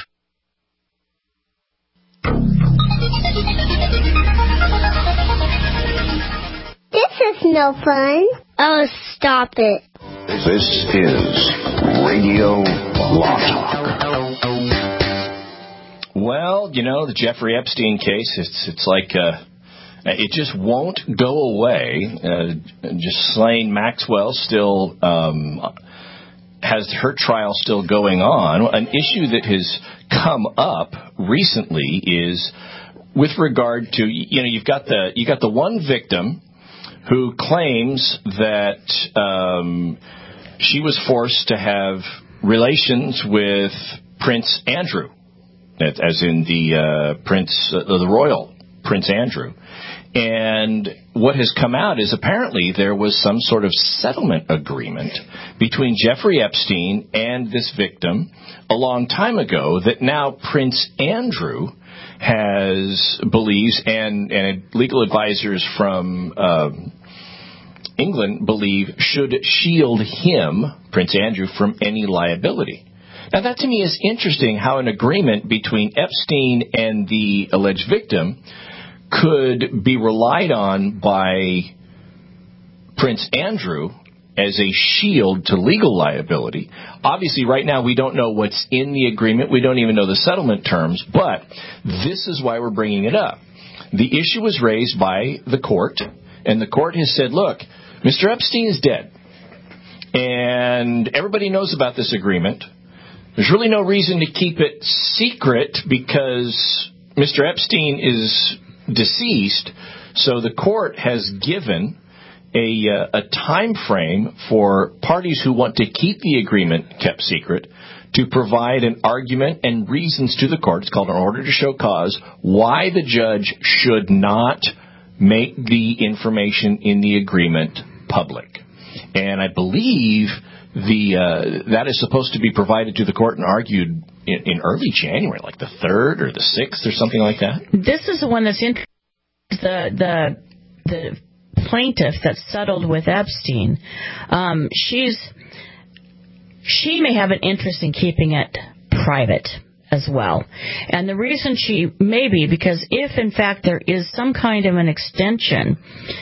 This is no fun. Oh, stop it. This is Radio Law Talk. Well, you know, the Jeffrey Epstein case, it's it's like uh, it just won't go away. Uh, just Ghislaine Maxwell still um, has her trial still going on. An issue that has come up recently is with regard to, you know, you've got the you got the one victim who claims that um, she was forced to have relations with Prince Andrew, as in the uh, Prince, uh, the royal Prince Andrew. And what has come out is apparently there was some sort of settlement agreement between Jeffrey Epstein and this victim a long time ago that now Prince Andrew has believes, and, and legal advisors from um, England believe should shield him, Prince Andrew, from any liability. Now, that to me is interesting, how an agreement between Epstein and the alleged victim could be relied on by Prince Andrew as a shield to legal liability. Obviously, right now, we don't know what's in the agreement. We don't even know the settlement terms, but this is why we're bringing it up. The issue was raised by the court, And the court has said, look, Mister Epstein is dead. And everybody knows about this agreement. There's really no reason to keep it secret because Mister Epstein is deceased. So the court has given a, uh, a time frame for parties who want to keep the agreement kept secret to provide an argument and reasons to the court. It's called an order to show cause, why the judge should not make the information in the agreement public. And I believe the uh, that is supposed to be provided to the court and argued in, in early January, like the third or the sixth or something like that. This is the one that's interesting. The the the plaintiff that settled with Epstein. Um, she's she may have an interest in keeping it private as well. And the reason she may be because if, in fact, there is some kind of an extension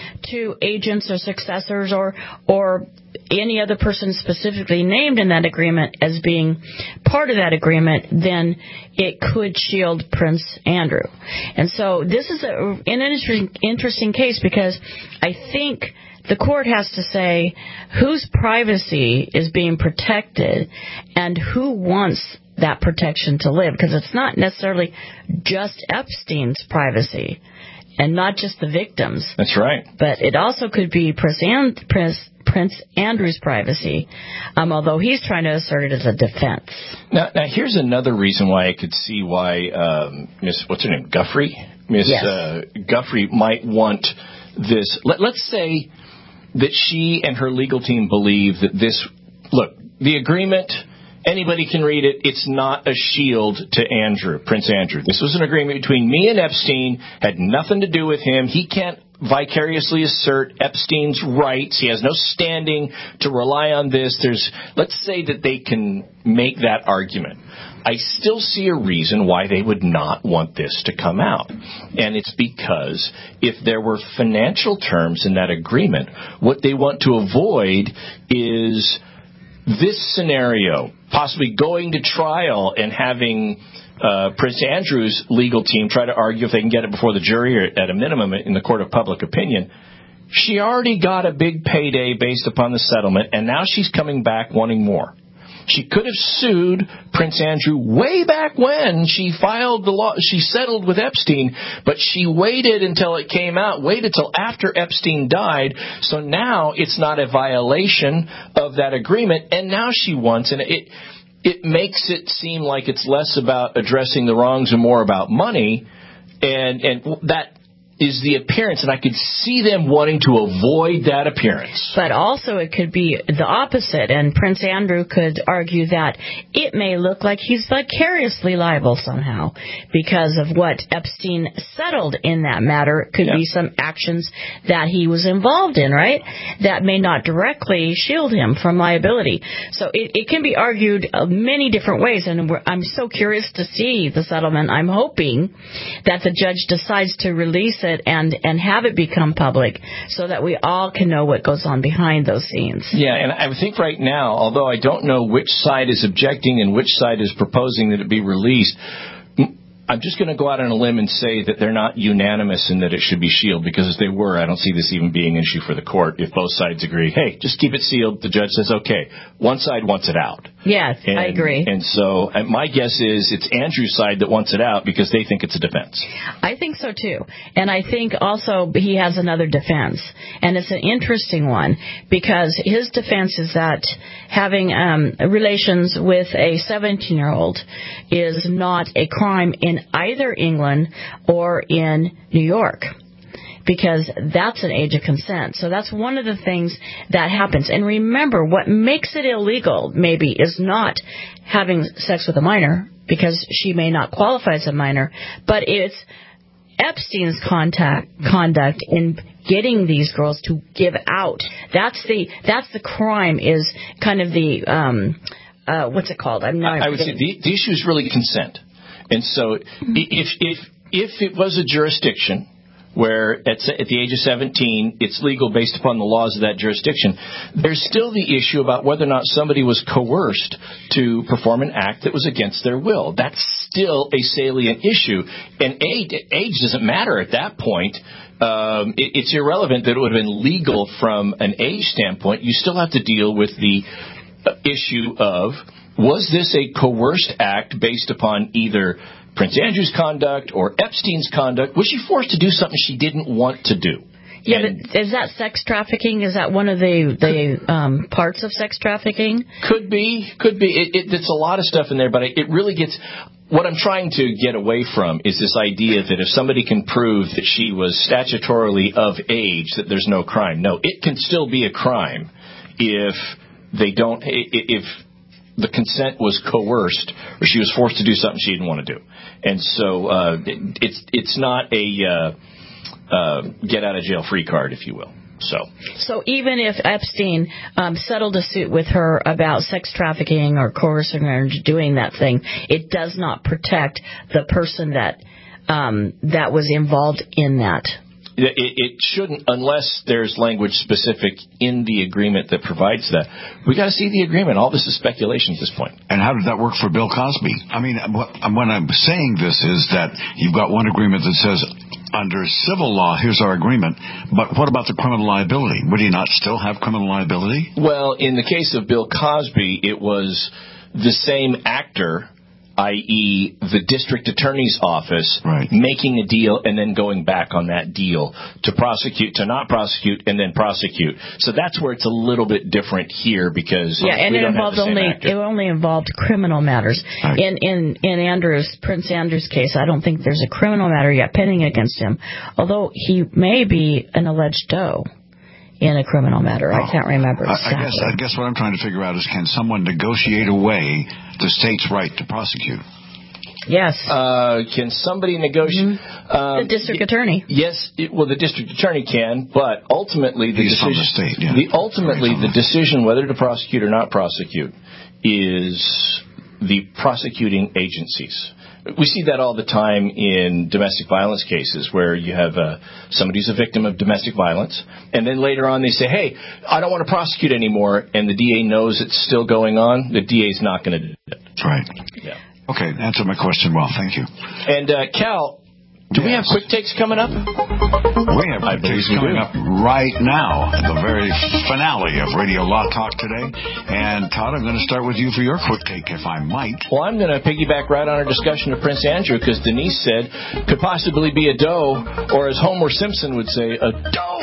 to agents or successors or or any other person specifically named in that agreement as being part of that agreement, then it could shield Prince Andrew. And so this is a, an interesting, interesting case because I think the court has to say whose privacy is being protected and who wants that protection to live, because it's not necessarily just Epstein's privacy and not just the victims. That's right. But it also could be Prince, and, Prince, Prince Andrew's privacy, um, although he's trying to assert it as a defense. Now, now here's another reason why I could see why um, Miss what's her name, Guffrey, Miss Yes. uh, Guffrey might want this. Let, let's say that she and her legal team believe that this. Look, the agreement. Anybody can read it. It's not a shield to Andrew, Prince Andrew. This was an agreement between me and Epstein, had nothing to do with him. He can't vicariously assert Epstein's rights. He has no standing to rely on this. There's, let's say that they can make that argument. I still see a reason why they would not want this to come out. And it's because if there were financial terms in that agreement, what they want to avoid is this scenario, possibly going to trial and having uh, Prince Andrew's legal team try to argue if they can get it before the jury or at a minimum in the court of public opinion. She already got a big payday based upon the settlement, and now she's coming back wanting more. She could have sued Prince Andrew way back when she filed the law. She settled with Epstein, but she waited until it came out, waited till after Epstein died. So now it's not a violation of that agreement, and now she wants, and it it makes it seem like it's less about addressing the wrongs and more about money, and and that is the appearance, and I could see them wanting to avoid that appearance. But also it could be the opposite, and Prince Andrew could argue that it may look like he's vicariously liable somehow because of what Epstein settled in that matter. It could Yeah. be some actions that he was involved in, right, that may not directly shield him from liability. So it, it can be argued uh, many different ways, and we're, I'm so curious to see the settlement. I'm hoping that the judge decides to release it and and have it become public so that we all can know what goes on behind those scenes. Yeah, and I think right now, although I don't know which side is objecting and which side is proposing that it be released, I'm just going to go out on a limb and say that they're not unanimous in that it should be shielded, because if they were, I don't see this even being an issue for the court if both sides agree, hey, just keep it sealed. The judge says, okay. One side wants it out. Yes, and, I agree. And so and my guess is it's Andrew's side that wants it out because they think it's a defense. I think so, too. And I think also he has another defense. And it's an interesting one because his defense is that having um, relations with a seventeen-year-old is not a crime in either England or in New York, because that's an age of consent. So that's one of the things that happens. And remember, what makes it illegal, maybe, is not having sex with a minor, because she may not qualify as a minor, but it's Epstein's contact, conduct in getting these girls to give out. That's the that's the crime, is kind of the, um, uh, what's it called? I'm not I, I would say the, the issue is really consent. And so if if if it was a jurisdiction where at, at the age of seventeen it's legal based upon the laws of that jurisdiction, there's still the issue about whether or not somebody was coerced to perform an act that was against their will. That's still a salient issue. And age, age doesn't matter at that point. Uh, um, it, it's irrelevant that it would have been legal from an age standpoint. You still have to deal with the issue of, was this a coerced act based upon either Prince Andrew's conduct or Epstein's conduct? Was she forced to do something she didn't want to do? Yeah, but is that sex trafficking? Is that one of the the um, parts of sex trafficking? Could be, could be. It, it, it's a lot of stuff in there, but it really gets. What I'm trying to get away from is this idea that if somebody can prove that she was statutorily of age, that there's no crime. No, it can still be a crime if they don't. If the consent was coerced or she was forced to do something she didn't want to do, and so uh, it, it's it's not a. Uh, Uh, get out of jail free card, if you will. So, so even if Epstein um, settled a suit with her about sex trafficking or coercing her into doing that thing, it does not protect the person that um, that was involved in that. It, it shouldn't, unless there's language specific in the agreement that provides that. We got to see the agreement. All this is speculation at this point. And how did that work for Bill Cosby? I mean, what, what I'm saying this is that you've got one agreement that says, under civil law, here's our agreement, but what about the criminal liability? Would he not still have criminal liability? Well, in the case of Bill Cosby, it was the same actor, that is the district attorney's office, right, making a deal and then going back on that deal to prosecute, to not prosecute, and then prosecute. So that's where it's a little bit different here because yeah, and we it don't involved have the same only actor. it only involved criminal matters. Right. In in in Andrews Prince Andrew's case, I don't think there's a criminal matter yet pending against him, although he may be an alleged doe in a criminal matter. Oh, I can't remember exactly. I, I guess I guess what I'm trying to figure out is, can someone negotiate away the state's right to prosecute? Yes. Uh, can somebody negotiate? Mm-hmm. Um, the district attorney. Yes. It, well, the district attorney can, but ultimately the He's decision. from the state, yeah. The ultimately the decision whether to prosecute or not prosecute is the prosecuting agencies. We see that all the time in domestic violence cases where you have uh, somebody who's a victim of domestic violence, and then later on they say, hey, I don't want to prosecute anymore, and the D A knows it's still going on. The D A's not going to do it. That's right. Yeah. Okay, answer my question well. Thank you. And, uh, Cal, do yes. we have quick takes coming up? We have quick takes coming do. up right now, the very finale of Radio Law Talk today. And, Todd, I'm going to start with you for your quick take, if I might. Well, I'm going to piggyback right on our discussion of Prince Andrew, because Denise said could possibly be a doe, or as Homer Simpson would say, a doe.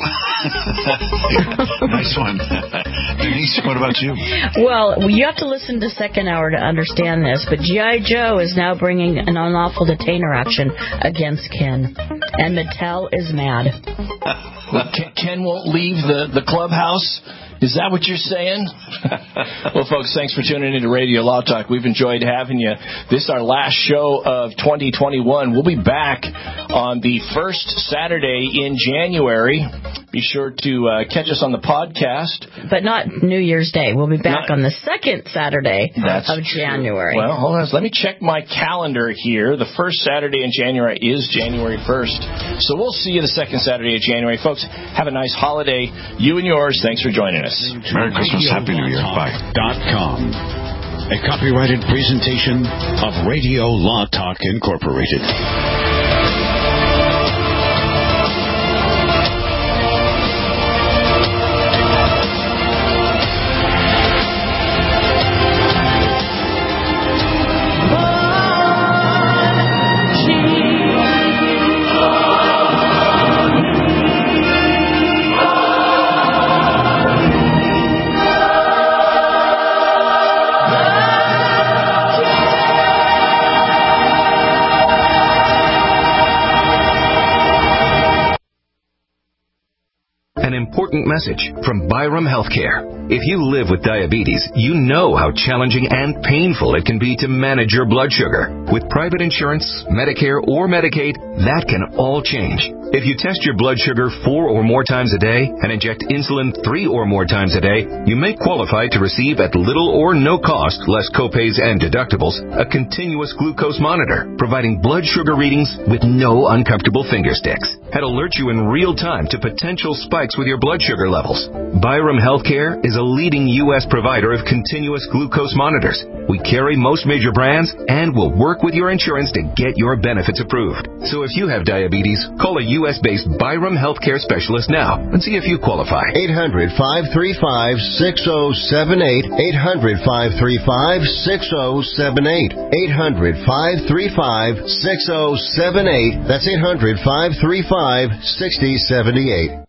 Nice one. Denise, what about you? Well, you have to listen to second hour to understand this, but G I. Joe is now bringing an unlawful detainer action against Ken, and Mattel is mad. Well, Ken won't leave the, the clubhouse? Is that what you're saying? Well, folks, thanks for tuning into Radio Law Talk. We've enjoyed having you. This is our last show of twenty twenty-one. We'll be back on the first Saturday in January. Be sure to uh, catch us on the podcast. But not New Year's Day. We'll be back not, on the second Saturday that's of January. True. Well, hold on. Let me check my calendar here. The first Saturday in January is January first. So we'll see you the second Saturday of January. Folks, have a nice holiday. You and yours. Thanks for joining us. Merry Christmas. Happy New Year. Bye. Dot com. A copyrighted presentation of Radio Law Talk Incorporated. Message from Byram Healthcare. If you live with diabetes, you know how challenging and painful it can be to manage your blood sugar. With private insurance, Medicare, or Medicaid, that can all change. If you test your blood sugar four or more times a day and inject insulin three or more times a day, you may qualify to receive at little or no cost, less copays and deductibles, a continuous glucose monitor, providing blood sugar readings with no uncomfortable finger sticks. And alert you in real time to potential spikes helps with your blood sugar levels. Byram Healthcare is a leading U S provider of continuous glucose monitors. We carry most major brands and will work with your insurance to get your benefits approved. So if you have diabetes, call a U S-based Byram Healthcare specialist now and see if you qualify. eight hundred, five three five, six oh seven eight. eight hundred, five three five, six oh seven eight. eight hundred, five three five, six oh seven eight. That's eight hundred, five three five, six oh seven eight.